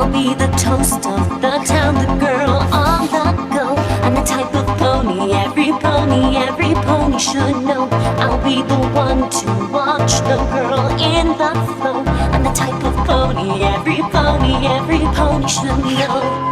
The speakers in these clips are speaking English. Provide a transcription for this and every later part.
I'll be the toast of the town, the girl on the go. I'm the type of pony every pony should know. I'll be the one to watch the girl in the flow. I'm the type of pony every pony should know.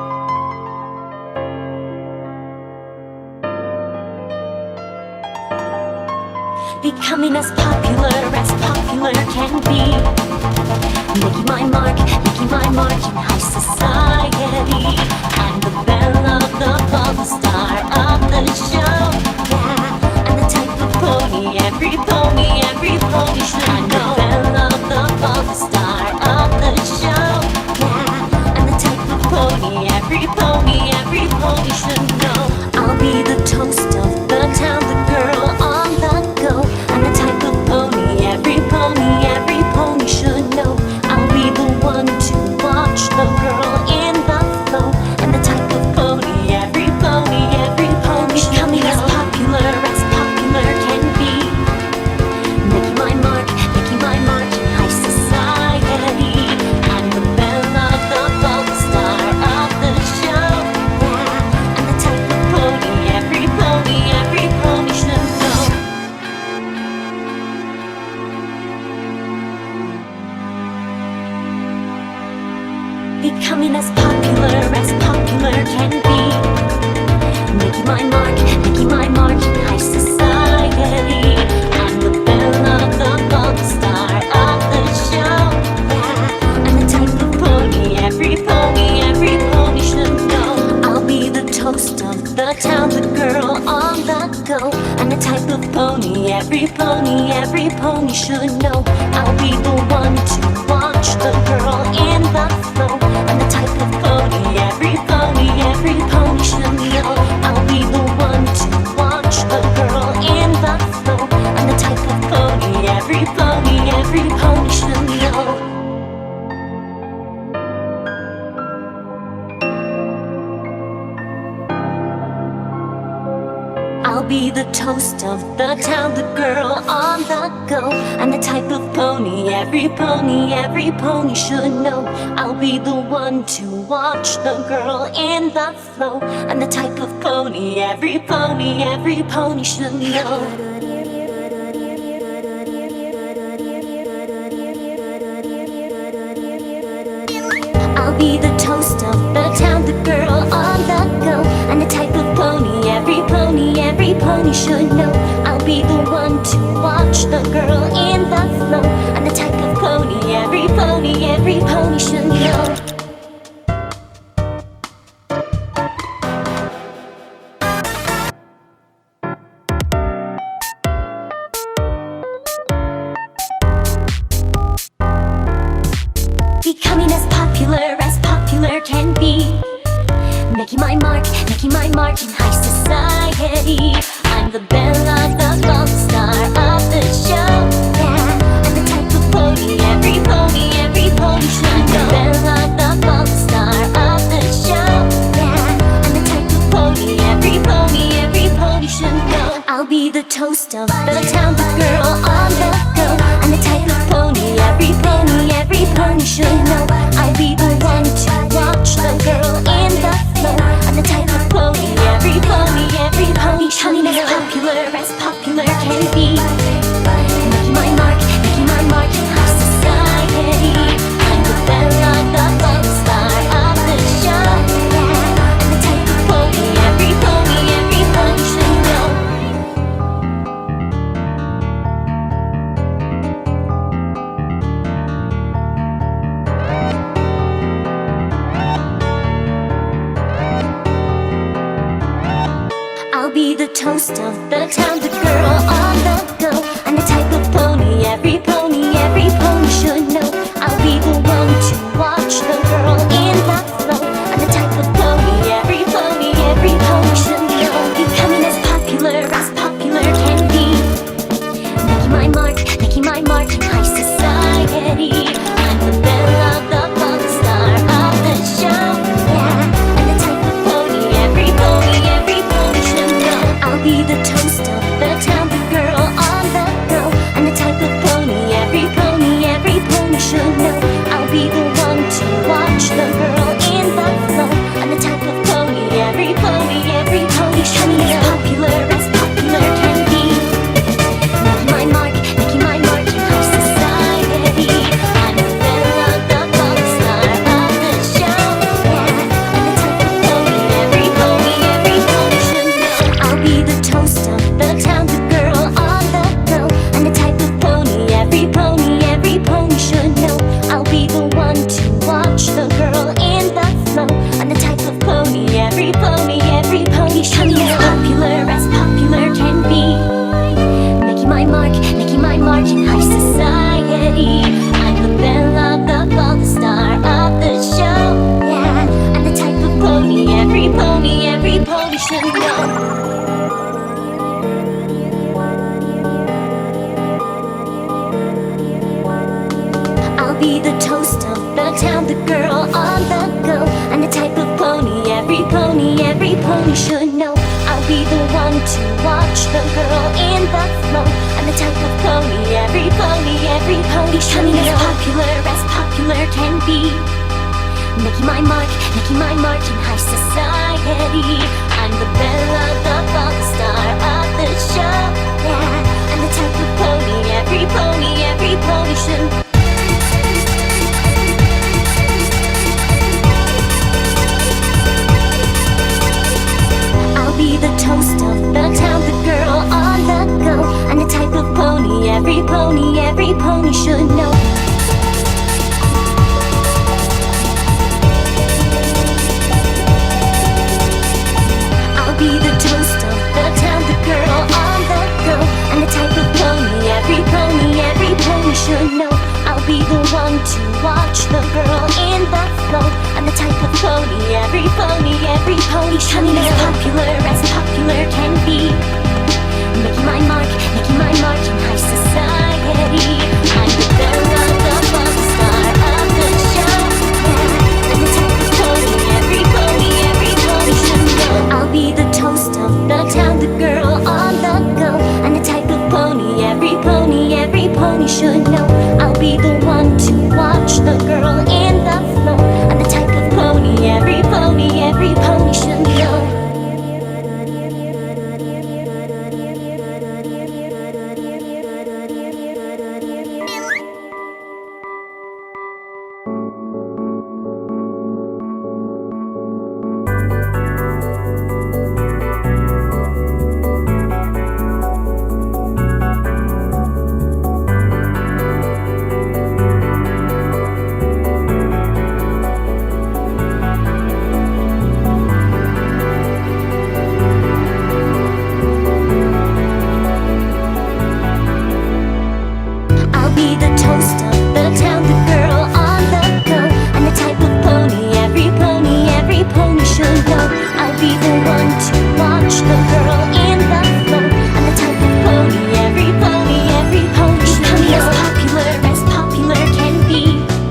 Becoming as popular can be. Making my mark in high society. I'm the belle of the ball, the star of the show. Yeah, I'm the type of pony every pony should know. I'm the belle of the ball, the star of the show. Yeah, I'm the type of pony every pony should know. I'll be the toast of the town, the girl on the go. I'm the type of pony every pony should know. I'll be the one to watch the girl in the flow. I'm the type of pony every pony becoming as popular can be. Making my mark in high society. I'm the belle of the ball, the star of the show. Yeah, I'm the type of pony every pony should know. Becoming as popular can be. Making my mark in high society. I'm the belle of the ball, the star of the show. Yeah, I'm the type of pony every pony should know. I'll be the toast of the town, the girl on the go. I'm the type of pony every pony should know. I'll be the one to watch the girl in the flow. I'm the type of pony every pony should know. I'll be the one to watch the girl in the flow. I'm the type of pony every pony should know. I'll be the toast of the town, the girl on the go. I'm the type of pony every pony should know. I'll be the one to watch the girl in the flow. I'm the type of pony every pony should know. I'll be the toast of the town, the girl on the go. I'm the type of pony every pony should know. I'll be the one to watch the girl in the flow. I'm the type of pony every pony should know. Becoming as popular can be. Making my mark in high society. I'm the belle of the ball, the star of the show. Yeah, I'm the type of pony every pony should know. I'm the belle of the ball, the star of the show. Yeah, I'm the type of pony every pony should know. I'll be the toast of the town, the girl on the go. I'm the type of pony every pony should know. I'll be the one to watch the girl in the flow. I'm the type of pony every pony becoming as popular can be. Making my mark in high society. I'm the belle of the ball, the star of the show. Yeah, I'm the type of pony every pony should know. I'll be the toast of the town, the girl on the go. I'm the type of pony every pony should know. I'll be the one to watch the girl in the flow. I'm the type of pony every pony should know. Becoming as popular can be. Making my mark in high society. I'm the belle of the ball, the star of the show. Yeah, I'm the type of pony every pony should know. I'll be the toast of the town, the girl on the go. I'm the type of pony every pony should know. I'll be the one to watch the one to watch the girl in the flow. I'm the type of pony every pony should know. As popular can be. Making my mark in high society. I'm the belle of the ball, the star of the show. Yeah, I'm the type of pony every pony should. I'll be the toast of the town, the girl on the go. I'm the type of pony every pony should know. Be the toast of the town, the girl on the go. I'm the type of pony every pony should know. I'll be the one to watch the girl in the flow. I'm the type of pony every pony should know. As popular can be. Making my mark in high society. I'm the belle of the ball, the star of the show. Yeah, I'm the type of pony every pony should know. I'll be the toast of the town, the girl on the go. I'm the type of pony every pony should know. I'll be the one to watch the girl in the flow. I'm the type of pony every pony should know. Be the toast of the town, the girl on the go. I'm the type of pony every pony should know. I'll be the one to watch the girl in the flow. I'm the type of pony every pony should know. As popular can be.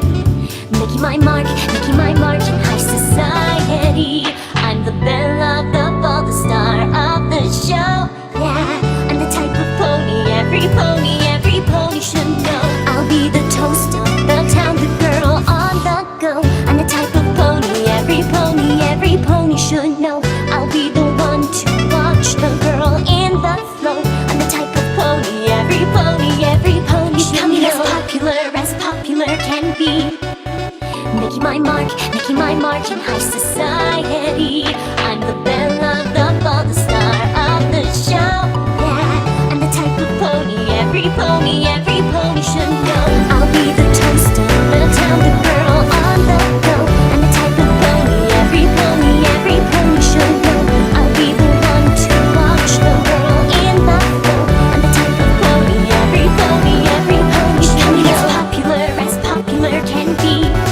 Making my mark in high society. I'm the belle of the ball, the star of the show. Yeah, I'm the type of pony every pony should know. I'll be the toast of the town, the girl on the go. I'm the type of pony every pony should know. I'll be the one to watch the girl in the flow. I'm the type of pony every pony should know. As popular can be. Making my mark in high society. I'm the belle of the ball, the star of the show. Yeah, I'm the type of pony every pony should know. I'll be the toast of the town, the girl on the go. I'm the type of pony every pony should know. I'll be the one to watch the girl in the flow. I'm the type of pony every pony should know. As popular can be.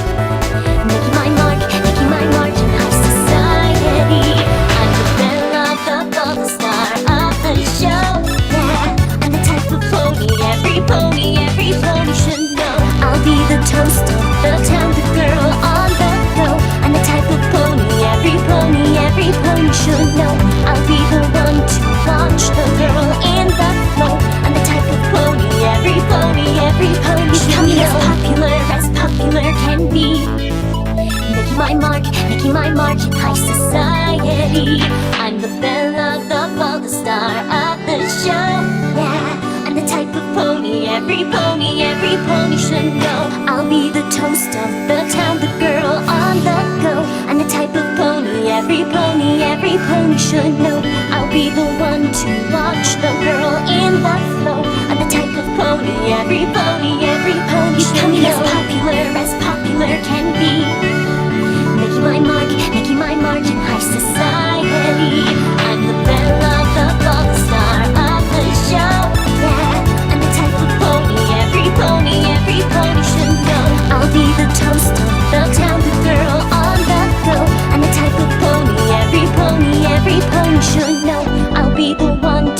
Making my mark in high society. I'm the belle of the ball, the star of the show. Yeah, I'm the type of pony every pony should know. I'll be the toast of the town, the girl on the go. I'm the type of pony every pony should know. I'll be the one to watch the girl in the flow. I'm the type of pony every pony should know. As popular can be. Making my mark in high society. I'm the belle of the ball, the star of the show. Yeah, I'm the type of pony every pony should know. I'll be the toast of the town, the girl on the go. I'm the type of pony every pony should know. I'll be the one to watch the girl in the flow. I'm the type of pony every pony should know. As popular can be. Making my mark in high society. I'm the belle of the ball, the star of the show. Yeah, I'm the type of pony every pony should know. I'll be the toast of the town, the girl on the go. I'm the type of pony every pony should know. I'll be the one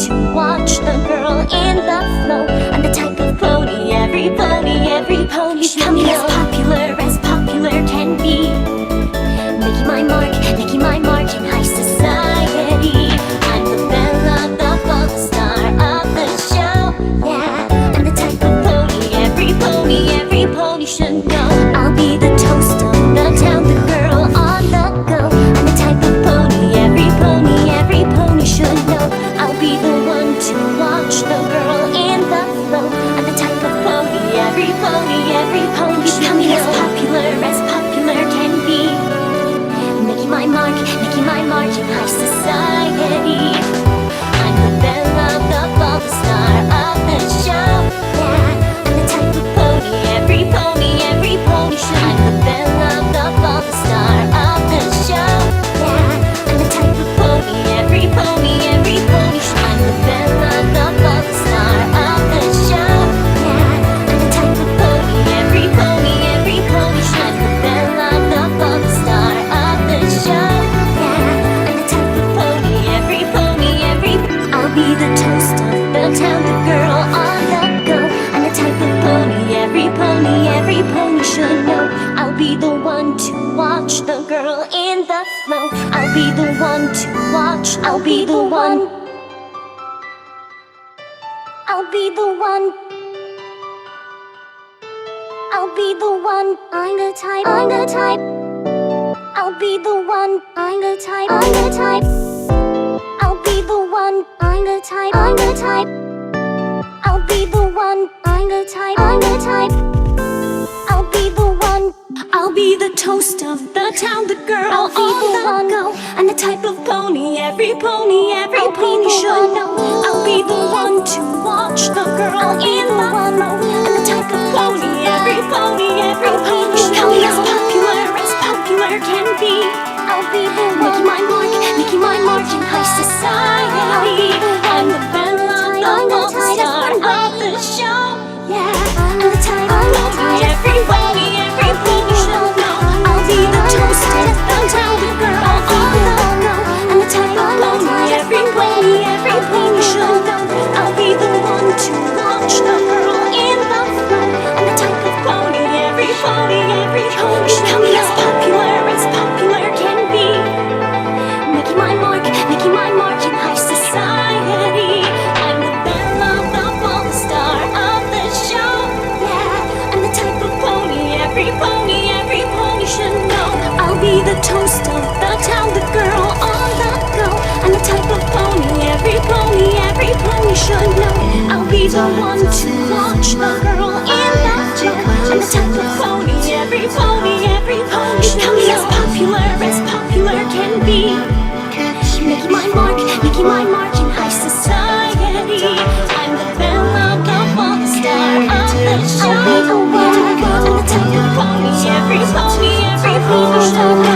I'll be the one. I'll be the one. I'll be the one. I'm the type. I'm the type. I'll be the one. I'm the type. I'm the type. I'll be the one. I'm the type. I'm the type. I'll be the one. I'm the type. I'm the type. I'll be the one. I'll be the toast of the town, the girl on the go, and the type of pony every pony should know. I'll be the one to watch the girl in the row, and the type of pony every pony should know. As popular can be. I'll be the one. Making my mark in high society. I'm the belle of the star of the show. Yeah, and the type of pony every pony should know. I'll be the toast of the town, the girl on the go, and the type of pony every pony should know. I'll be the one to watch the girl in the flow, and the type of pony every pony should know. As popular can be. Making my mark in high society. I'm the belle of the ball, the star of the show. Yeah, and the type of pony every pony should know. I'll be the toast of the town, the girl on the go, and the type of pony every pony should know. I'll be the one to watch the girl in the flow, and the type of pony every pony should know. As popular can be. Making my mark in high society. I'm the belle of the ball, the star of the show. I'll be the one, and the type of pony every pony should know.